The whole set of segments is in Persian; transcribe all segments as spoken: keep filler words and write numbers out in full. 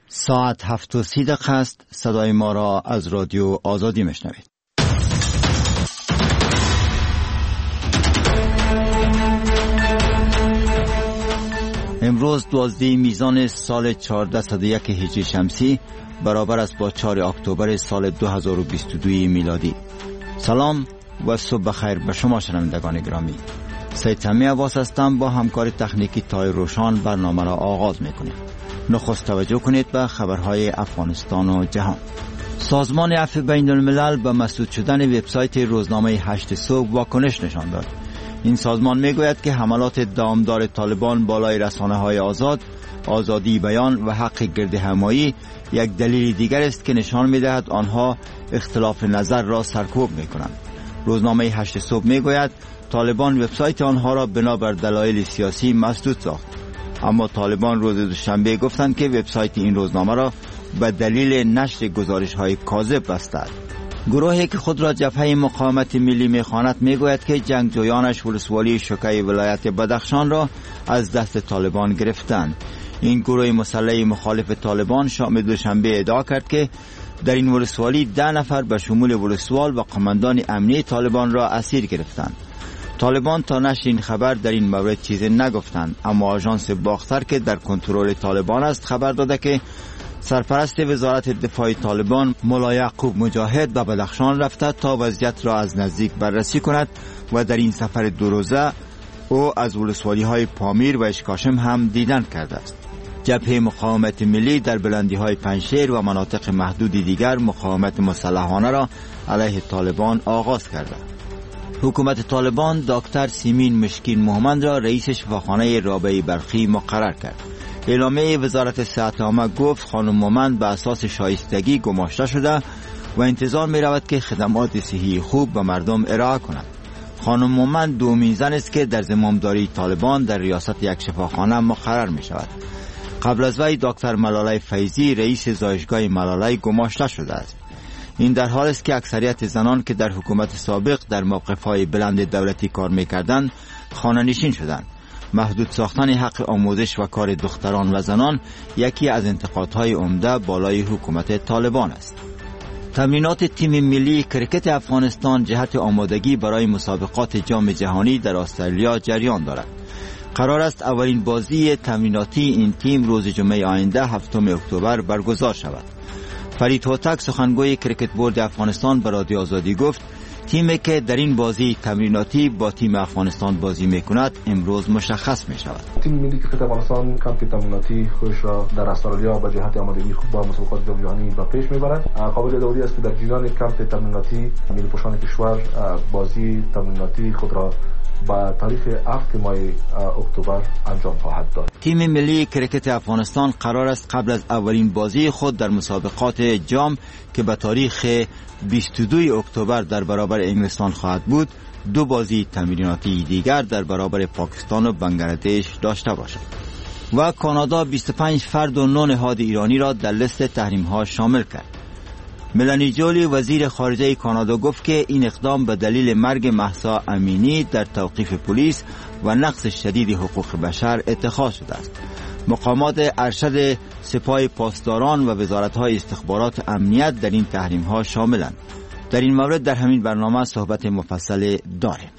ساعت هفت و سی دقیقه است. صدای ما را از رادیو آزادی میشنوید. امروز دوازده میزان سال چهارصد و یک هجری شمسی برابر است با چهار اکتبر سال دو هزار و بیست و دو میلادی. سلام و صبح بخیر به شما شنوندگان گرامی. سید سمی عباس هستم. با همکار تکنیکی تای روشان برنامه را آغاز میکنیم. نخست توجه کنید به خبرهای افغانستان و جهان. سازمان عفو بین الملل به مسدود شدن وبسایت روزنامه هشت صبح واکنش نشان داد. این سازمان میگوید که حملات دامدار طالبان بالای رسانه‌های آزاد، آزادی بیان و حق گردهمایی یک دلیل دیگر است که نشان می‌دهد آنها اختلاف نظر را سرکوب می‌کنند. روزنامه هشت صبح میگوید طالبان وبسایت آنها را بنابر دلایل سیاسی مسدود ساخت. اما طالبان روز دوشنبه گفتند که وبسایت این روزنامه را به دلیل نشر گزارش‌های کاذب بستند. گروهی که خود را جبهه مقاومت ملی می‌خواند میگوید که جنگجویانش ولسوالی شوکی ولایت بدخشان را از دست طالبان گرفتند. این گروه مسلح مخالف طالبان شام دوشنبه ادعا کرد که در این ولسوالی ده نفر به شمول ولسوال و قماندان امنی طالبان را اسیر گرفتند. طالبان تا نشر این خبر در این مورد چیزی نگفتند، اما آژانس باختر که در کنترل طالبان است خبر داده که سرپرست وزارت دفاع طالبان مولا یعقوب مجاهد به بدخشان رفته تا وضعیت را از نزدیک بررسی کند و در این سفر دو روزه او از ولسوالی های پامیر و اشکاشم هم دیدن کرده است. جبهه مقاومت ملی در بلندی های پنجشیر و مناطق محدود دیگر مقاومت مسلحانه را علیه طالبان آغاز کرده. حکومت طالبان دکتر سیمین مشکین محمد را رئیس شفاخانه رابعه برخی مقرر کرد. اعلامیه وزارت صحت عامه گفت خانم مومند به اساس شایستگی گماشته شده و انتظار می رود که خدمات صحی خوب به مردم ارائه کند. خانم مومند دومین زن است که در زمامداری طالبان در ریاست یک شفاخانه مقرر می شود. قبل از وی دکتر ملاله فیضی رئیس زایشگاه ملاله گماشته شده است. این در حال است که اکثریت زنان که در حکومت سابق در موقف‌های بلند دولتی کار می‌کردند خانه نشین شدند. محدود ساختن حق آموزش و کار دختران و زنان یکی از انتقادهای عمده بالای حکومت طالبان است. تمرینات تیم ملی کرکت افغانستان جهت آمادگی برای مسابقات جام جهانی در استرالیا جریان دارد. قرار است اولین بازی تمریناتی این تیم روز جمعه آینده هفتم اکتبر برگزار شود. فرید هوتک سخنگوی کرکت بورد افغانستان به رادیو آزادی گفت تیمی که در این بازی تمریناتی با تیم افغانستان بازی میکند امروز مشخص می شود. تیم ملی کرکت افغانستان کمپ تمریناتی خودش را در استرالیا به جهت آمادگی خوب با مسابقات جام جهانی به پیش میبرد. قابل داوری است که در جریان کمپ تمریناتی ملی پوشان کشور بازی تمریناتی خود را با تاریخ هفت ماه اکتبر انجام خواهد داد. تیم ملی کرکت افغانستان قرار است قبل از اولین بازی خود در مسابقات جام که به تاریخ بیست و دو اکتبر در برابر انگلستان خواهد بود دو بازی تمریناتی دیگر در برابر پاکستان و بنگلادش داشته باشد. و کانادا بیست و پنج فرد و نه نهاد ایرانی را در لیست تحریم ها شامل کرد. ملانی جولی وزیر خارجه کانادا گفت که این اقدام به دلیل مرگ مهسا امینی در توقیف پلیس و نقض شدید حقوق بشر اتخاذ شده است. مقامات ارشد سپاه پاسداران و وزارت‌های استخبارات امنیت در این تحریم‌ها شاملند. در این مورد در همین برنامه صحبت مفصل داریم.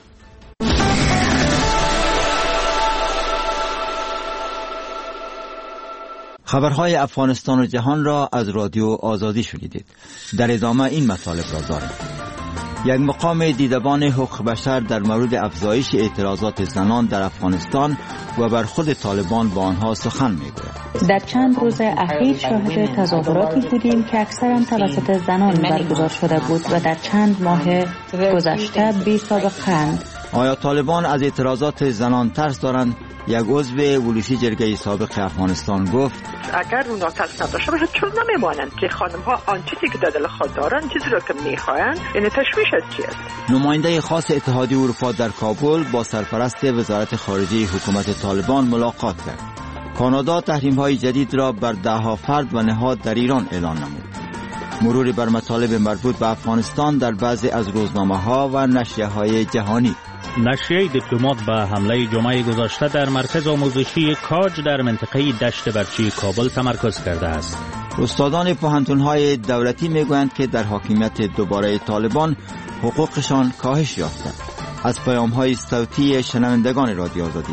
خبرهای افغانستان و جهان را از رادیو آزادی شنیدید. در ادامه این مطالب را داریم. یک مقام دیدبان حقوق بشر در مورد افزایش اعتراضات زنان در افغانستان و بر خود طالبان با آنها سخن می‌گوید. در چند روز اخیر شاهد تظاهراتی بودیم که اکثرا توسط زنان برگزار شده بود و در چند ماه گذشته بی سابقه‌اند. آیا طالبان از اعتراضات زنان ترس دارند؟ یک عضو ولوسی جرگه سابق افغانستان گفت اگر اونا ترس نداشته باشه چون نمیمانند که خانم ها آن چیزی که در دل خود دارن چیزی رو که میخواین این تشویش از چی است. نماینده خاص اتحادیه اروپا در کابل با سرپرست وزارت خارجه حکومت طالبان ملاقات کرد. کانادا تحریم های جدید را بر ده ها فرد و نهاد در ایران اعلان نمود. مرور بر مطالب مربوط به افغانستان در بعضی از روزنامه ها و نشریه های جهانی. نشریه دیپلمات به حمله جمعه گذشته در مرکز آموزشی کاج در منطقه دشت برچی کابل تمرکز کرده است. استادان پوهنتون‌های دولتی میگویند که در حاکمیت دوباره طالبان حقوقشان کاهش یافته. از پیام‌های صوتی شنوندگان رادیو آزادی.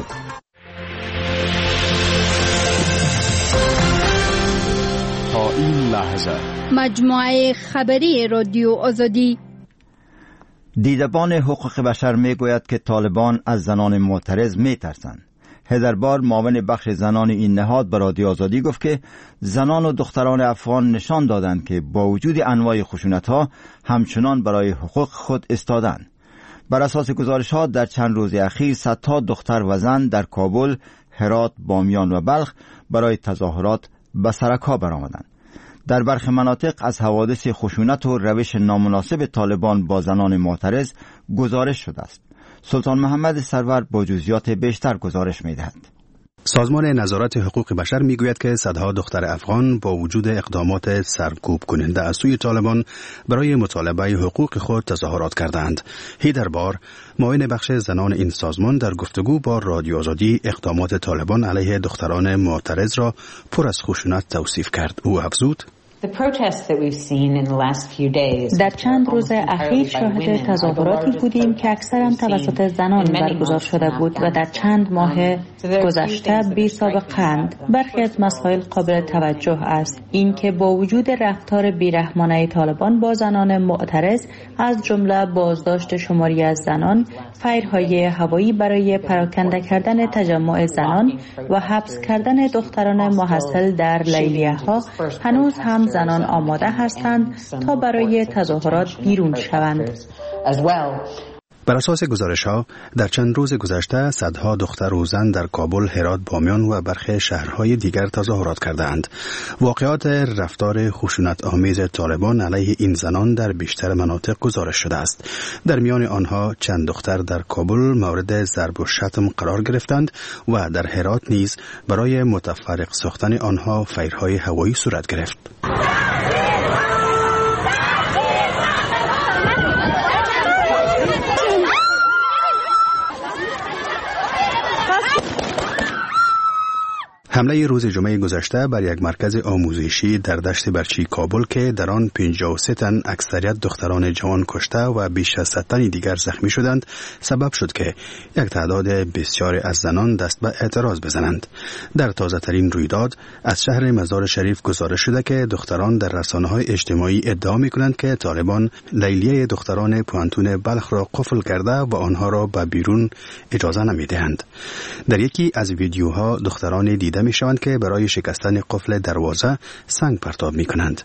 تا این لحظه مجموعه خبری رادیو آزادی. دیدبان حقوق بشر میگوید که طالبان از زنان معترض میترسند. هدربار معاون بخش زنان این نهاد به رادیو آزادی گفت که زنان و دختران افغان نشان دادند که با وجود انواع خشونت‌ها همچنان برای حقوق خود ایستادند. بر اساس گزارش‌ها در چند روز اخیر صدها دختر و زن در کابل، هرات، بامیان و بلخ برای تظاهرات به سرکا برآمدند. در برخی مناطق از حوادث خشونت و روش نامناسب طالبان با زنان معترض گزارش شده است. سلطان محمد سرور با جزئیات بیشتر گزارش می‌دهد. سازمان نظارت حقوق بشر میگوید که صدها دختر افغان با وجود اقدامات سرکوب کننده از سوی طالبان برای مطالبه حقوق خود تظاهرات کردند. هیدربار معاون بخش زنان این سازمان در گفتگو با رادیو آزادی اقدامات طالبان علیه دختران معترض را پر از خشونت توصیف کرد. او افزود: در چند روز اخیر شاهد تظاهراتی بودیم که اکثرا توسط زنان برگزار شده بود و در چند ماه گذشته بی سابقه‌اند. برخی از مسائل قابل توجه است. این که با وجود رفتار بیرحمانه طالبان با زنان معترض از جمله بازداشت شماری از زنان، فایرهای هوایی برای پراکنده کردن تجمع زنان و حبس کردن دختران محصل در لیلیه‌ها، هنوز هم زنان آماده هستند تا برای تظاهرات بیرون شوند. بر اساس گزارش‌ها در چند روز گذشته صدها دختر و زن در کابل، هرات، بامیان و برخی شهرهای دیگر تظاهرات کردند. واقعات رفتار خشونت آمیز طالبان علیه این زنان در بیشتر مناطق گزارش شده است. در میان آنها چند دختر در کابل مورد ضرب و شتم قرار گرفتند و در هرات نیز برای متفرق ساختن آنها فایرهای هوایی صورت گرفت. حمله روز جمعه گذشته بر یک مرکز آموزشی در دشت برچی کابل که در آن پنجاه و سه تن اکثریت دختران جوان کشته و بیش از صد تن دیگر زخمی شدند سبب شد که یک تعداد بسیاری از زنان دست به اعتراض بزنند. در تازه ترین رویداد از شهر مزار شریف گزارش شده که دختران در رسانه‌های اجتماعی ادعا می‌کنند که طالبان لیلیه دختران پوهنتون بلخ را قفل کرده و آنها را به بیرون اجازه نمی‌دهند. در یکی از ویدیوها دختران دیده می شوند که برای شکستن قفل دروازه سنگ پرتاب می کنند.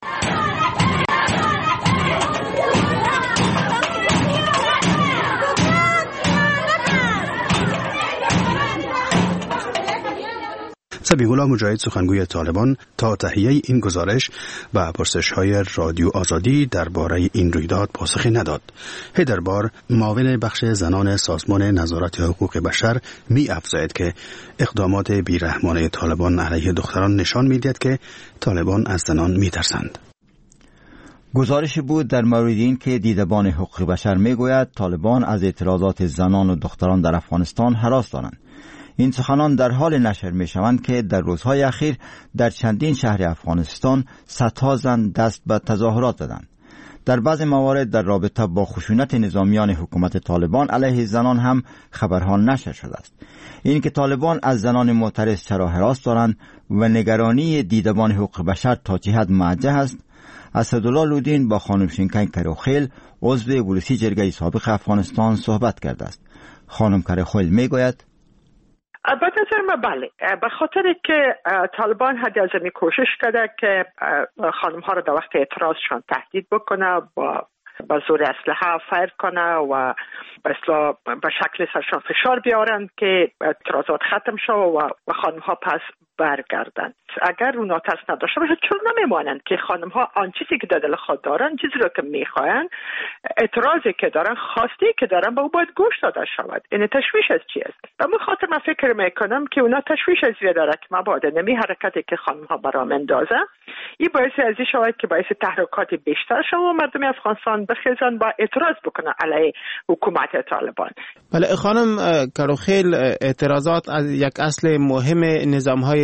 سمیع الله مجاهد سخنگوی طالبان تا تهیه این گزارش و پرسش‌های رادیو آزادی درباره این رویداد پاسخی نداد. هیدربار معاون بخش زنان سازمان نظارت حقوق بشر می افزاید که اقدامات بیرحمانه طالبان علیه دختران نشان می‌دهد که طالبان از زنان می‌ترسند. گزارش بود در مورد این که دیدبان حقوق بشر می‌گوید طالبان از اعتراضات زنان و دختران در افغانستان هراس دارند. این سخنان در حال نشر می شوند که در روزهای اخیر در چندین شهر افغانستان صدها زن دست به تظاهرات زدند. در بعض موارد در رابطه با خشونت نظامیان حکومت طالبان علیه زنان هم خبرها نشر شده است. این که طالبان از زنان معترض چرا هراس دارند و نگرانی دیدبان حقوق بشر تا چه حد موجه است، اسدالله لودین با خانم شینکن کروخیل عضو ولسی جرگه سابق افغانستان صحبت کرده است. خانم کروخیل می گوید به نظر من بله، به خاطر که طالبان حد از این کوشش کرده که خانم ها را در وقت اعتراضشان تهدید بکنه، با با زور اسلحه فایر کنه و به اصطلاح به شکل سرشان فشار بیارند که اعتراضات ختم شد و خانم ها پس برگردند. اگر اونا ترس نداشته باشه چون نمیمانند که خانم ها آن چیزی که در دل خود دارن، چیزی رو که میخواین، اعتراضی که دارن، خواستی که دارن، به او باید گوش داده شود. این تشویش از چی است؟ به من خاطر من فکر میکنم که اونا تشویش از وی داره که مبادا نمی حرکتی که خانم ها برام اندازه این باعث از این شود که باعث تحرکات بیشتر شود و مردم افغانستان بخیزن با اعتراض بکنن علیه حکومت طالبان. بله خانم کروخیل، اعتراضات از یک اصل مهم نظام های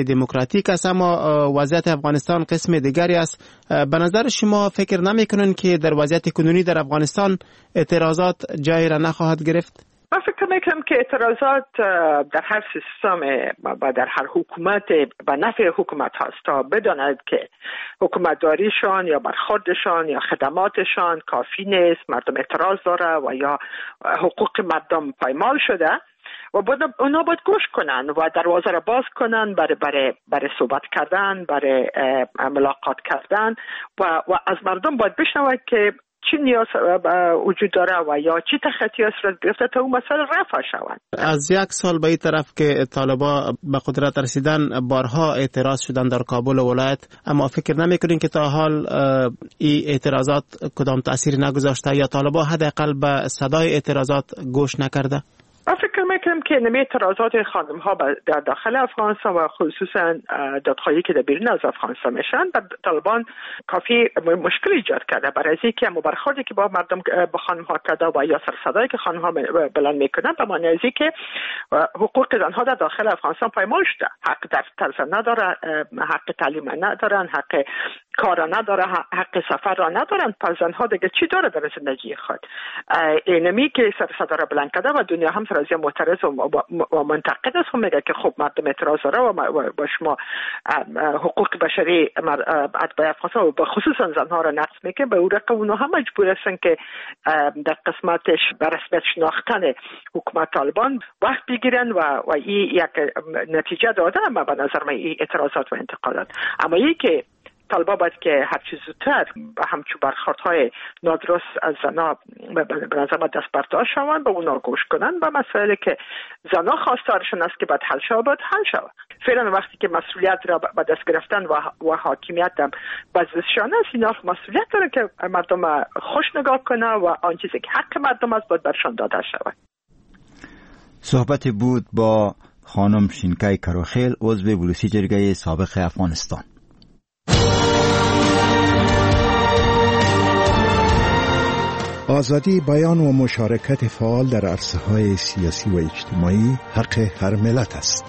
دموکراتیک است، اما وضعیت افغانستان قسم دیگری است. به نظر شما فکر نمی‌کنین که در وضعیت کنونی در افغانستان اعتراضات جایی را نخواهد گرفت؟ من فکر میکنم که اعتراضات در هر سیستم و در هر حکومت به نفع حکومت هست تا بداند که حکومتداریشان یا برخوردشان یا خدماتشان کافی نیست، مردم اعتراض داره و یا حقوق مردم پایمال شده و اونا باید گوش کنن و دروازه را باز کنن برای برای برای صحبت کردن، برای ملاقات کردن و و از مردم باید بشنوند که چی نیاز وجود داره و یا چی تخطی صورت گرفته تا اون مسئله رفع شوند. از یک سال به این طرف که طالبا به قدرت رسیدن بارها اعتراض شدن در کابل و ولایت، اما فکر نمی‌کنین که تا حال این اعتراضات کدام تأثیری نگذاشته یا طالبا حداقل به صدای اعتراضات گوش نکرده؟ من فکر میکنم که نمی اعتراضات خانم ها در داخل افغانستان و خصوصا دادخواهی که در بیرون از افغانستان میشن در طالبان کافی مشکل ایجاد کرده برای از اینکه برخوردی که با مردم با خانم ها کرده و یا سرصدایی که خانم ها بلند میکنن به معنی از اینکه حقوق زنها در داخل افغانستان پایمال شده، حق درس نداره، حق تعلیم ندارن، حق کار نداره، حق سفر را ندارن. پس زنها دیگه چی داره در زندگی خود؟ اینمی که سرصدا را بلند کرده و دنیا هم از معترض و منتقد است، میگه که خب مردم اعتراض داره و با شما حقوق بشری اتباع افغانستان و خصوصا زنها را نقض میکنه. به اون رقم اونها هم مجبور هستن که در قسمتش به رسمیت شناختن حکومت طالبان وقت بگیرن و و این یک نتیجه داده. اما به نظر من این اعتراضات و انتقادات، اما این که طالبا باید که هر چیز زودتر به همچون برخوردهای نادرست از زنها به نظر من دست برداشت شوند، به اونا گوش کنن و مسائلی که زنها خواستارشون است که باید حل شود باید حل شود. فعلا وقتی که مسئولیت را به دست گرفتن و, و حاکمیت هم بزشان است، اینا مسئولیت دارن که مردم خوش نگاه کنه و آن چیزی که حق مردم است باید برشان داده شود. صحبت بود با خانم شینکای کروخیل، عضو بلوسی جرگه سابق افغانستان. آزادی بیان و مشارکت فعال در عرصه‌های سیاسی و اجتماعی حق هر ملت است.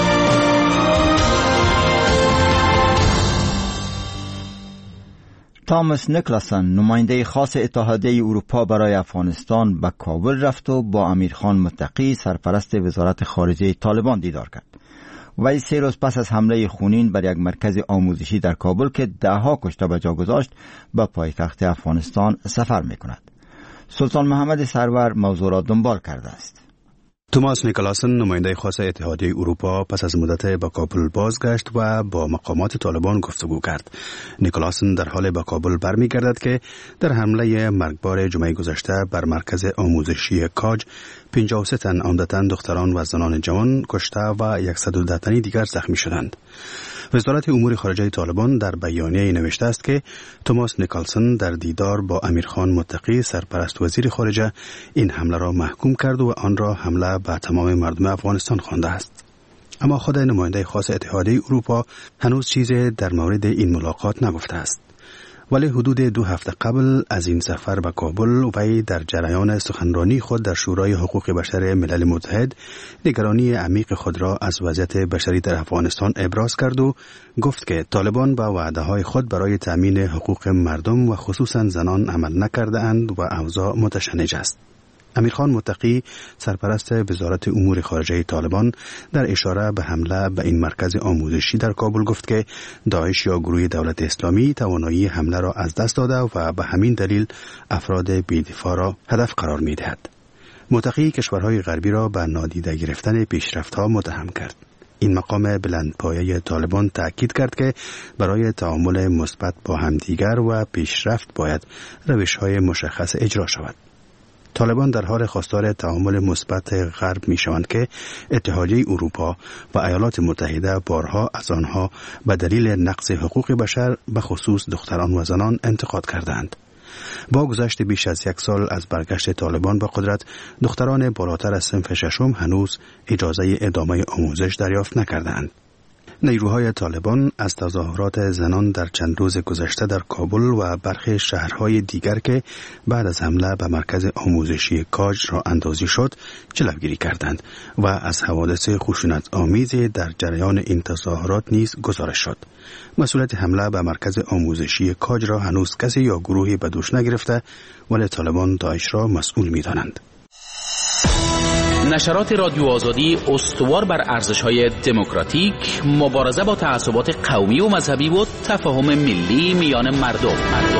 تامس نیکلاسن، نماینده خاص اتحادیه اروپا برای افغانستان، به کابل رفت و با امیرخان متقی سرپرست وزارت خارجه طالبان دیدار کرد. وی سه روز پس از حمله خونین بر یک مرکز آموزشی در کابل که دهها کشته به جا گذاشت به پایتخت افغانستان سفر می‌کند. سلطان محمد سرور موضوع را دنبال کرده است. توماس نیکلاسن، نماینده خاص اتحادیه اروپا، پس از مدت به کابل بازگشت و با مقامات طالبان گفتگو کرد. نیکلاسن در حال به کابل برمیگردد که در حمله مرگبار جمعه گذشته بر مرکز آموزشی کاج پنجاه و سه تن عمدتاً دختران و زنان جوان کشته و صد و ده تنی دیگر زخمی شدند. وزارت امور خارجه طالبان در بیانیه نوشته است که توماس نیکلاسن در دیدار با امیرخان متقی سرپرست وزیر خارجه این حمله را محکوم کرد و آن را حمله به تمام مردم افغانستان خوانده است. اما خود نماینده خاص اتحادیه اروپا هنوز چیزی در مورد این ملاقات نگفته است. ولی حدود دو هفته قبل از این سفر به کابل وی در جریان سخنرانی خود در شورای حقوق بشر ملل متحد نگرانی عمیق خود را از وضعیت بشری در افغانستان ابراز کرد و گفت که طالبان به وعده‌های خود برای تأمین حقوق مردم و خصوصا زنان عمل نکرده اند و اوضاع متشنج است. امیرخان متقی سرپرست وزارت امور خارجه طالبان در اشاره به حمله به این مرکز آموزشی در کابل گفت که داعش یا گروه دولت اسلامی توانایی حمله را از دست داده و به همین دلیل افراد بی‌دفاع را هدف قرار می‌دهد. متقی کشورهای غربی را به نادیده گرفتن پیشرفت‌ها متهم کرد. این مقام بلندپایه طالبان تأکید کرد که برای تعامل مثبت با همدیگر و پیشرفت باید روش‌های مشخص اجرا شود. طالبان در حال خواستار تعامل مثبت غرب می شوند که اتحادیه اروپا و ایالات متحده بارها از آنها به دلیل نقض حقوق بشر به خصوص دختران و زنان انتقاد کردند. با گذشت بیش از یک سال از برگشت طالبان به قدرت، دختران بالاتر از صنف ششم هنوز اجازه ادامه آموزش دریافت نکردند. نیروهای طالبان از تظاهرات زنان در چند روز گذشته در کابل و برخی شهرهای دیگر که بعد از حمله به مرکز آموزشی کاج را اندازی شد جلوگیری کردند و از حوادث خشونت آمیز در جریان این تظاهرات نیز گزارش شد. مسئولیت حمله به مرکز آموزشی کاج را هنوز کسی یا گروهی به دوش نگرفته، ولی طالبان داعش را مسئول می‌دانند. نشرات رادیو آزادی استوار بر ارزش‌های دموکراتیک، مبارزه با تعصبات قومی و مذهبی و تفاهم ملی میان مردم.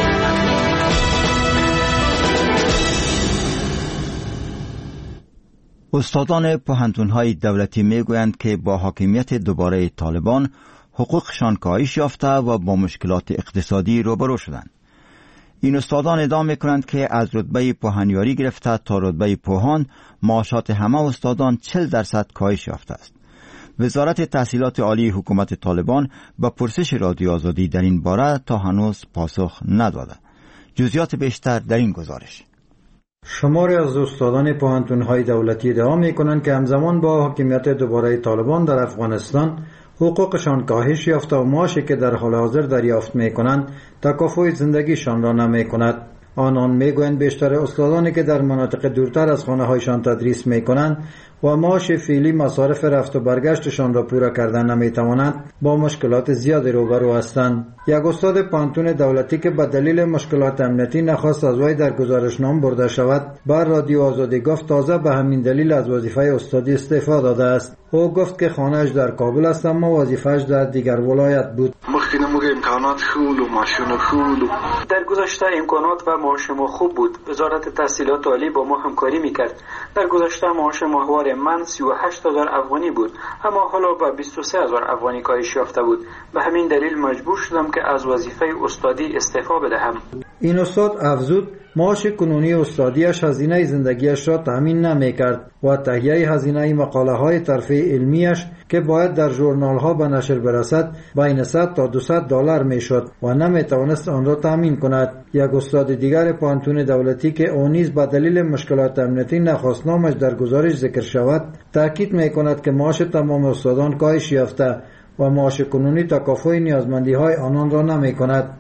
استادان پوهنتون‌های دولتی میگویند که با حاکمیت دوباره طالبان حقوقشان کاهش یافته و با مشکلات اقتصادی روبرو شدند. این استادان ادعا میکنند که از رتبه پوهنیاری گرفته تا رتبه پوهان معاشات همه استادان چهل درصد کاهش یافته است. وزارت تحصیلات عالی حکومت طالبان با پرسش رادیو آزادی در این باره تا هنوز پاسخ نداده. جزئیات بیشتر در این گزارش. شماری از استادان پوهنتون‌های دولتی ادعا میکنند که همزمان با حاکمیت دوباره طالبان در افغانستان حقوقشان کاهش یافته و معاشی که در حال حاضر دریافت میکنند تکافؤ زندگیشان را نمیکند. آنان میگویند بیشتر استادانی که در مناطق دورتر از خانه هایشان تدریس میکنند و معاش فعلی مصارف رفت و برگشتشان را پورا کردن نمیتوانند، با مشکلات زیادی روبرو هستند. یک استاد پوهنتون دولتی که به دلیل مشکلات امنیتی نخواست از وی در گزارشنامه برده شود، بر رادیو آزادی گفت تازه به همین دلیل از وظیفه استادی استعفا داده است. او گفت که خانه‌اش در کابل است اما وظیفه‌اش در دیگر ولایت بود. مخکې موږ امکانات خول و ماشین خول. در گذشته امکانات و معاش ما خوب بود. وزارت تحصیلات عالی با ما همکاری میکرد. در گذشته معاش ماهوار من سی و هشت هزار افغانی بود، اما حالا به بیست و سه هزار افغانی کاهش یافته بود. به همین دلیل مجبور شدم که از وظیفه استادی استعفا بدهم. این استاد افزود معاش کنونی استادیش هزینه زندگیش را تامین نمی‌کرد و تهیه هزینه مقاله‌های ترفیع علمیش که باید در ژورنال‌ها به نشر برسد بین صد تا دویست دلار میشد و نمی‌توانست آن را تامین کند. یک استاد دیگر پوهنتون دولتی که او نیز به دلیل مشکلات امنیتی نخواست نامش در گزارش ذکر شود، تاکید می‌کند که معاش تمام استادان کاهش یافته و معاش کنونی تکافؤ نیازمندی‌های آنان را نمی‌کند.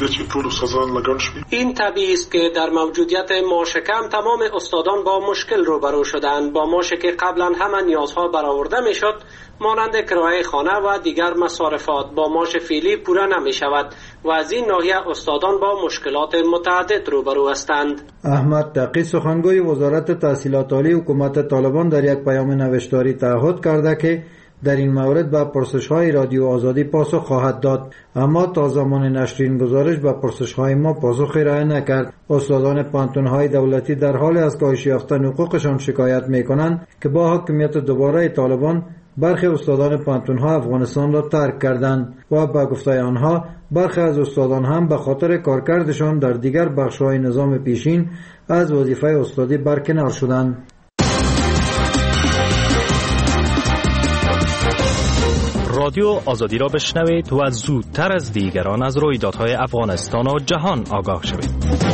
این طبیعی است که در موجودیت معاش کم تمام استادان با مشکل روبرو شدند. با معاشی که قبلا همه نیازها برآورده میشد، مانند کرایه خانه و دیگر مصارفات، با معاش فعلی پورا نمی‌شود و از این ناحیه استادان با مشکلات متعدد روبرو هستند. احمد تقی سخنگوی وزارت تحصیلات عالی حکومت طالبان در یک پیام نوشتاری تعهد کرده که در این مورد به پرسش‌های رادیو آزادی پاسخ خواهد داد، اما تا زمان نشر این گزارش به پرسش‌های ما پاسخی ارائه نکرد. استادان پوهنتون‌های دولتی در حال از کاهش یافتن حقوقشان شکایت می‌کنند که با حاکمیت دوباره طالبان برخی استادان پوهنتون‌ها افغانستان را ترک کردند و با گفته آنها برخی از استادان هم به خاطر کارکردشان در دیگر بخش‌های نظام پیشین از وظیفه استادی برکنار شدند. رادیو آزادی را بشنوید و زودتر از دیگران از رویدادهای افغانستان و جهان آگاه شوید.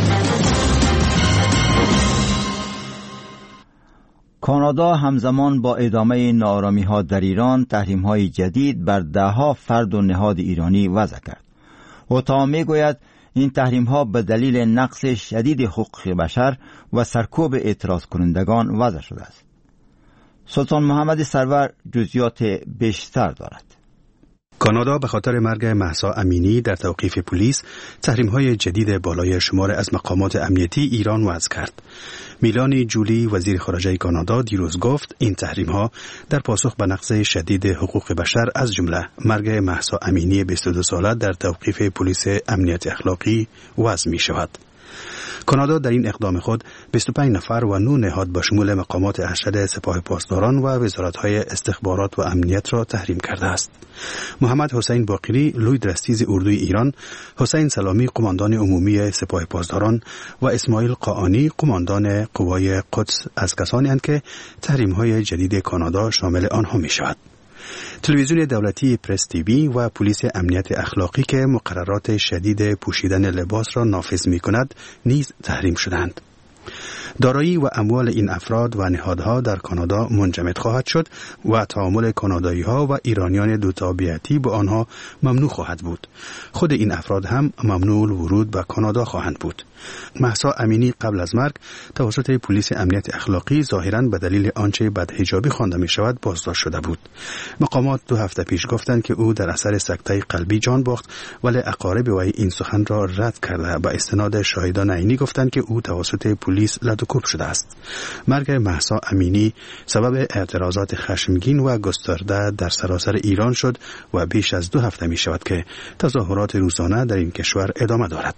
کانادا همزمان با ادامه ناآرامی‌ها در ایران تحریم‌های جدید بر ده‌ها فرد و نهاد ایرانی وضع کرد. اوتا می‌گوید این تحریم‌ها به دلیل نقض شدید حقوق بشر و سرکوب اعتراض کنندگان وضع شده است. سلطان محمد سرور جزئیات بیشتر دارد. کانادا به خاطر مرگ مهسا امینی در توقیف پلیس تحریم‌های جدید بالای شمار از مقامات امنیتی ایران وضع کرد. میلانی جولی وزیر خارجه کانادا دیروز گفت این تحریم‌ها در پاسخ به نقض شدید حقوق بشر از جمله مرگ مهسا امینی بیست و دو ساله در توقیف پلیس امنیت اخلاقی وضع می‌شود. کانادا در این اقدام خود بیست و پنج نفر و نه نهاد با شمول مقامات ارشد سپاه پاسداران و وزارت‌های استخبارات و امنیت را تحریم کرده است. محمد حسین باقری لوی درستیز اردوی ایران، حسین سلامی قماندان عمومی سپاه پاسداران و اسماعیل قاآنی قماندان قوای قدس از کسانی اند که تحریم‌های جدید کانادا شامل آنها می‌شود. تلویزیون دولتی پرس تیوی و پلیس امنیت اخلاقی که مقررات شدید پوشیدن لباس را نافذ می کند نیز تحریم شدند. دارایی و اموال این افراد و نهادها در کانادا منجمد خواهد شد و تعامل کانادایی ها و ایرانیان دو تابعیتی با آنها ممنوع خواهد بود. خود این افراد هم ممنوع ورود به کانادا خواهند بود. مهسا امینی قبل از مرگ توسط پلیس امنیت اخلاقی ظاهراً به دلیل آنچه بدحجابی خوانده می شود بازداشت شده بود. مقامات دو هفته پیش گفتند که او در اثر سکته قلبی جان باخت، ولی اقارب وی این سخن را رد کرده به استناد شاهدان عینی گفتند که او توسط پلیس لدوکوب شده است. مرگ مهسا امینی سبب اعتراضات خشمگین و گسترده در سراسر ایران شد و بیش از دو هفته می شود که تظاهرات روزانه در این کشور ادامه دارد.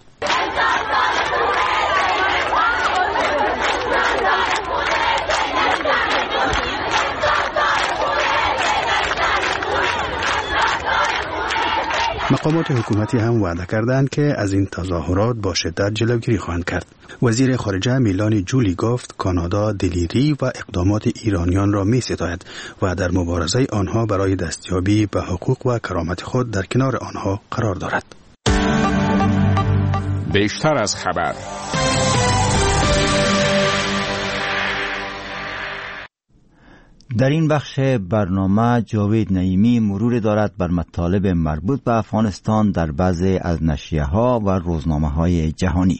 مقامات حکومتی هم وعده کردند که از این تظاهرات با شدت جلوگیری خواهند کرد. وزیر خارجه میلانی جولی گفت کانادا دلیری و اقدامات ایرانیان را می ستاید و در مبارزه آنها برای دستیابی به حقوق و کرامت خود در کنار آنها قرار دارد. بیشتر از خبر. در این بخش برنامه جاوید نعیمی مرور دارد بر مطالب مربوط به افغانستان در بعضی از نشریه‌ها و روزنامه‌های جهانی.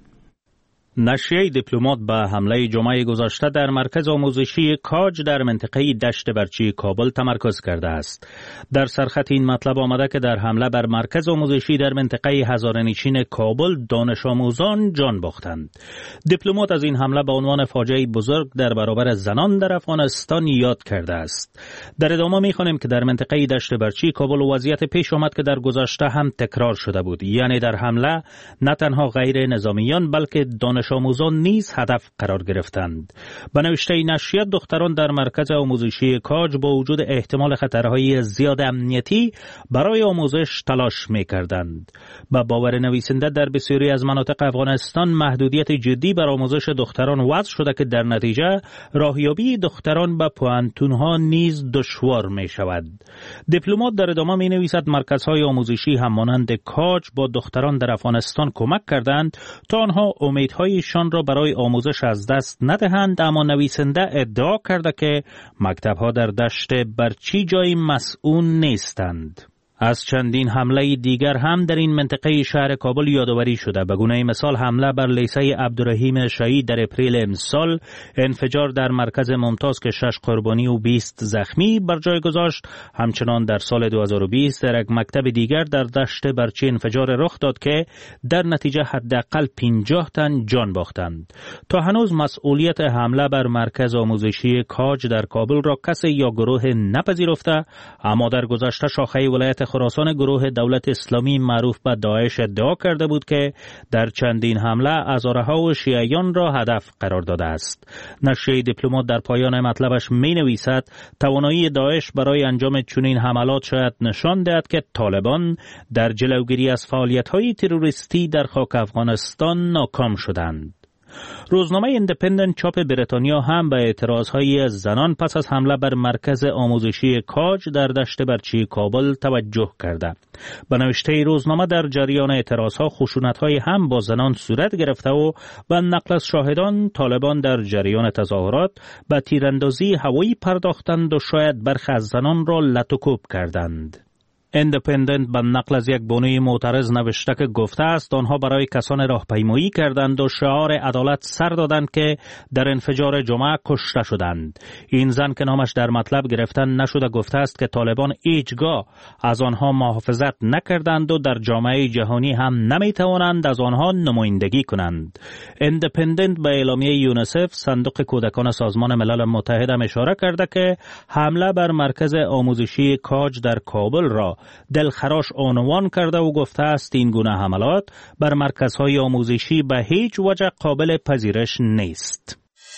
نشریه دیپلمات به حمله جمعه گذشته در مرکز آموزشی کاج در منطقه دشت برچی کابل تمرکز کرده است. در سرخط این مطلب آمده که در حمله بر مرکز آموزشی در منطقه هزاره‌نشین کابل دانش آموزان جان باختند. دیپلمات از این حمله به عنوان فاجعه بزرگ در برابر زنان در افغانستان یاد کرده است. در ادامه می‌خوانیم که در منطقه دشت برچی کابل وضعیت پیش آمد که در گذشته هم تکرار شده بود، یعنی در حمله نه تنها غیر نظامیان بلکه دانش آموزان نیز هدف قرار گرفتند. به نوشته نشریه دختران در مرکز آموزشی کاج با وجود احتمال خطرهای زیاد امنیتی برای آموزش تلاش می‌کردند. با باور نویسنده در بسیاری از مناطق افغانستان محدودیت جدی بر آموزش دختران وضع شده که در نتیجه راهیابی دختران به پوهنتون‌ها نیز دشوار می‌شود. دیپلمات در ادامه می‌نویسد مرکزهای آموزشی هم مانند کاج با دختران در افغانستان کمک کردند تا آنها امیدهای شان را برای آموزش از دست ندهند، اما نویسنده ادعا کرده که مکتب‌ها در دشت برچی جای مسئول نیستند. از چندین حمله دیگر هم در این منطقه شهر کابل یادآوری شده. به گونه مثال حمله بر لیسه عبدالرحیم شهید در اپریل امسال، انفجار در مرکز ممتاز که شش قربانی و بیست زخمی بر جای گذاشت. همچنان در سال دو هزار و بیست در یک مکتب دیگر در دشت برچی انفجار رخ داد که در نتیجه حداقل پنجاه تن جان باختند. تا هنوز مسئولیت حمله بر مرکز آموزشی کاج در کابل را کسی یا گروه نپذیرفته، اما در گذشته شاخه ولایت خراسان گروه دولت اسلامی معروف به داعش ادعا کرده بود که در چندین حمله هزارها و شیعیان را هدف قرار داده است. نشریه دیپلمات در پایان مطلبش می نویسد توانایی داعش برای انجام چنین حملات شاید نشان دهد که طالبان در جلوگیری از فعالیت‌های تروریستی در خاک افغانستان ناکام شدند. روزنامه ایندیپندنت چاپ بریتانیا هم به اعتراضهای زنان پس از حمله بر مرکز آموزشی کاج در دشت برچی کابل توجه کرده. به نوشته روزنامه در جریان اعتراضها خشونت‌های هم با زنان صورت گرفته و به نقل از شاهدان طالبان در جریان تظاهرات به تیراندازی هوایی پرداختند و شاید برخی از زنان را لطوکوب کردند. ایندیپندنت به نقل از یک بانوی معترض نوشته که گفته است آنها برای کسان راهپیمایی کردند و شعار عدالت سر دادند که در انفجار جمعه کشته شدند. این زن که نامش در مطلب گرفتن نشده گفته است که طالبان هیچگاه از آنها محافظت نکردند و در جامعه جهانی هم نمیتوانند از آنها نمایندگی کنند. ایندیپندنت به اعلامیه یونیسف صندوق کودکان سازمان ملل متحد هم اشاره کرده که حمله بر مرکز آموزشی کاج در کابل را دلخراش عنوان کرده و گفته است این گونه حملات بر مرکزهای آموزشی به هیچ وجه قابل پذیرش نیست.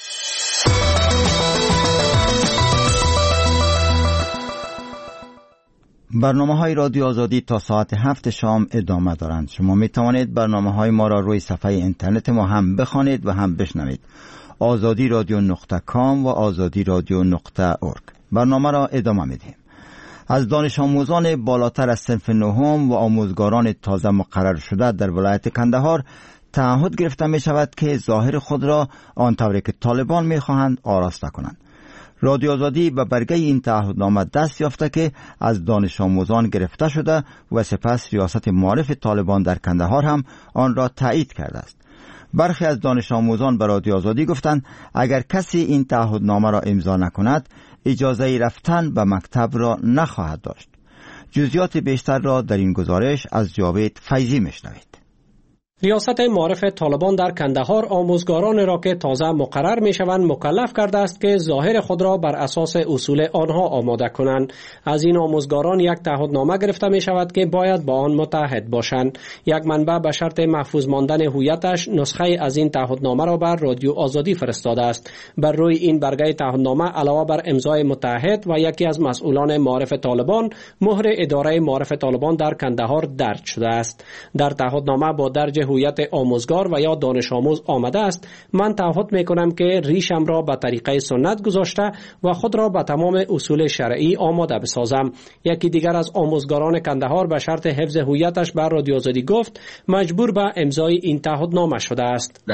برنامه های رادیو آزادی تا ساعت هفت شام ادامه دارند. شما می توانید برنامه های ما را روی صفحه اینترنت ما هم بخوانید و هم بشنوید. آزادی رادیو نقطه کام و آزادی رادیو نقطه اورگ. برنامه را ادامه می دهیم. از دانش آموزان بالاتر از صنف نهم و آموزگاران تازه مقرر شده در ولایت کندهار تعهد گرفته می شود که ظاهر خود را آنطوری که طالبان می خواهند آراسته کنند. رادیو آزادی به برگه این تعهدنامه دست یافته که از دانش آموزان گرفته شده و سپس ریاست معارف طالبان در کندهار هم آن را تایید کرده است. برخی از دانش آموزان به رادیو آزادی گفتند اگر کسی این تعهدنامه را امضا نکند اجازه رفتن به مکتب را نخواهد داشت. جزئیات بیشتر را در این گزارش از جاوید فیضی میشنوید. ریاست معارف طالبان در کندهار آموزگاران را که تازه مقرر می شوند مکلف کرده است که ظاهر خود را بر اساس اصول آنها آماده کنند. از این آموزگاران یک تعهدنامه گرفته می شود که باید با آن متحد باشند. یک منبع به شرط محفوظ ماندن هویتش نسخه از این تعهدنامه را بر رادیو آزادی فرستاده است. بر روی این برگه تعهدنامه علاوه بر امضای متحد و یکی از مسئولان معارف طالبان مهر اداره معارف طالبان در کندهار درج شده است. در تعهدنامه با درج هویت آموزگار و یا دانش آموز آمده است: من تعهد می کنم که ریشم را به طریقه سنت گذاشته و خود را به تمام اصول شرعی آماده بسازم. یکی دیگر از آموزگاران کندهار به شرط حفظ هویتش بر رادیو آزادی گفت مجبور به امضای این تعهدنامه شده است.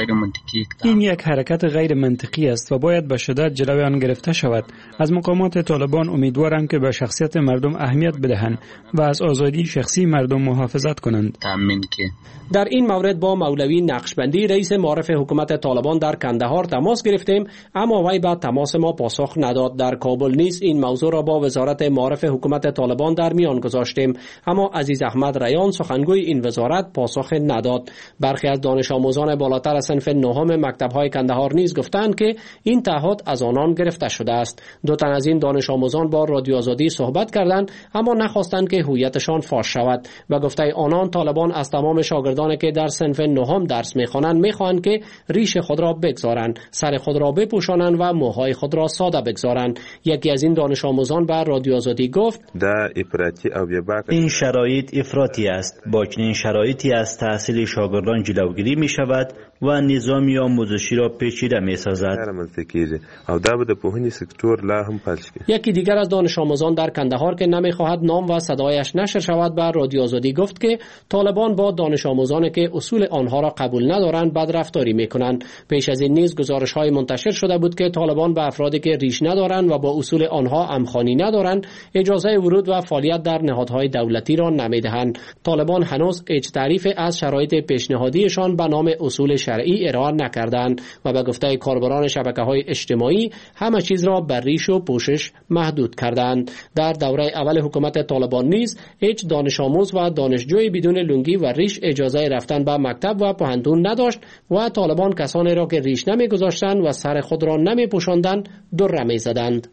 این یک حرکت غیر منطقی است و باید به شدت جلوی آن گرفته شود. از مقامات طالبان امیدوارم که به شخصیت مردم اهمیت بدهند و از آزادی شخصی مردم محافظت کنند. در این مورد با مولوی نقشبندی رئیس معارف حکومت طالبان در کندهار تماس گرفتیم، اما وی به تماس ما پاسخ نداد. در کابل نیز این موضوع را با وزارت معارف حکومت طالبان در میان گذاشتیم، اما عزیز احمد ریان سخنگوی این وزارت پاسخ نداد. برخی از دانش آموزان بالاتر از صنف نهم مکتب‌های کندهار نیز گفتند که این تعهد از آنان گرفته شده است. دو تن از این دانش آموزان با رادیو آزادی صحبت کردند، اما نخواستند که هویتشان فاش شود. و گفته آنان طالبان از تمام شاگردانی که در صنف نهم درس می‌خوانند می‌خواهند که ریش خود را بگذارند، سر خود را بپوشانند و موهای خود را ساده بگذارند. یکی از این دانش آموزان بر رادیو آزادی گفت: این شرایط افراطی است. با چنین شرایطی از تحصیل شاگردان جلوگیری می‌شود و نظام آموزشی را پیچیده می‌سازد. یکی دیگر از دانش آموزان در کندهار که نمی‌خواهد نام و صدایش نشر شود بر رادیو آزادی گفت که طالبان با دانش آموزانی که اصول آنها را قبول ندارند بدرفتاری می‌کنند. پیش از این نیز گزارش‌های منتشر شده بود که طالبان به افرادی که ریش ندارند و با اصول آنها همخوانی ندارند اجازه ورود و فعالیت در نهادهای دولتی را نمی‌دهند. طالبان هنوز هیچ تعریف از شرایط پیشنهادیشان به نام اصول شرعی ارائه نکردند و به گفته کاربران شبکه‌های اجتماعی همه چیز را بر ریش و پوشش محدود کردند. در دوره اول حکومت طالبان نیز هیچ دانش آموز و دانشجوی بدون لنگی و ریش اجازه رفتن به مکتب و پوهنتون نداشت و طالبان کسانی را که ریش نمی‌گذاشتند و سر خود را نمی‌پوشاندند دره می‌زدند.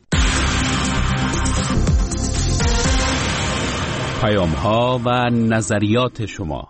پیام‌ها و نظریات شما.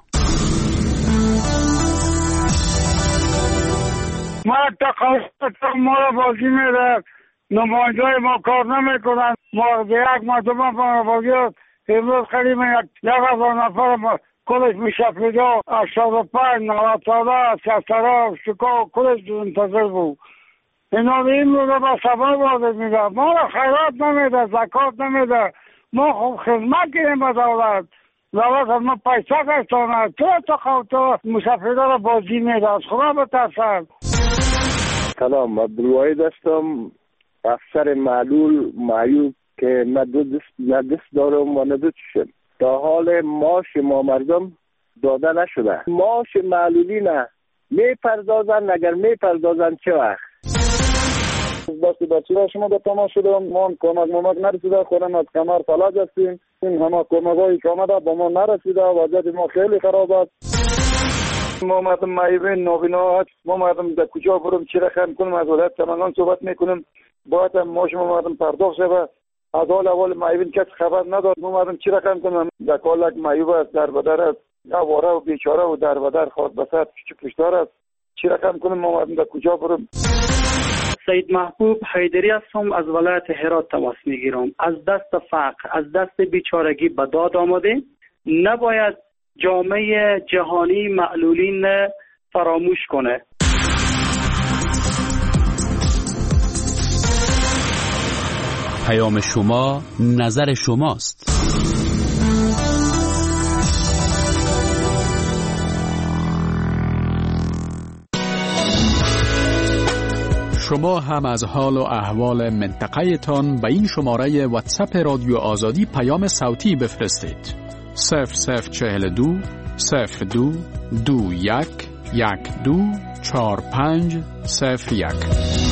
ما تقاضا ما را بازی میده، نماینده‌های ما کار نمی‌کنند. ما یک مرتبه ما بازی امروز خیلی یک یک هزار نفر ما کلش میشه پیدا هشتاد و پنج نود ساله سیاسترا شکا کلش منتظر بود. اینا این رو به سبب وارد میده، ما را خیرات نمیده، زکات نمیده. ما خوب خدمت کنیم به دولت، دولت از ما پیسه گشتانه تو تو خواه تو مسافرها را بازی میده. از خدا بترسد. سلام، عبدالواحد هستم، افسر معلول معیوب که نه دست نه دست دارم و نه دو چشم. تا حال معاش ما مردم داده نشده. معاش معلولی نه میپردازن، اگر میپردازن چه وقت؟ بسی بچه ها شما به تماس شدم، ما کمک ممک نرسیده، خودم از کمر فلج هستیم. این همه کمک هایی که آمده با ما نرسیده، وضعیت ما خیلی خراب است. ما مردم معیوین نابینا، ما مردم در کجا برم چی رقم کنم، از ولایت سمنگان صحبت میکنم، باید معاش ما مردم پرداخت شود. از حال اول معیوین کس خبر نداد، ما مردم چی رقم کنم، در کالک معیوب است، در بدر است، آواره و بیچاره و در بدر خود بسات چی پشتار است، چی رقم کنم، ما مردم در کجا برم. سید محبوب حیدری هستم، از ولایت هرات تماس میگیرم. از دست فقر، از دست بیچارگی به داد آمده، نباید جامعه جهانی معلولین فراموش کنه. پیام شما نظر شماست. شما هم از حال و احوال منطقه تان به این شماره واتساپ رادیو آزادی پیام صوتی بفرستید. صفر صفر چهل دو صفر دو دو یک یک دو چهار پنج صفر یک.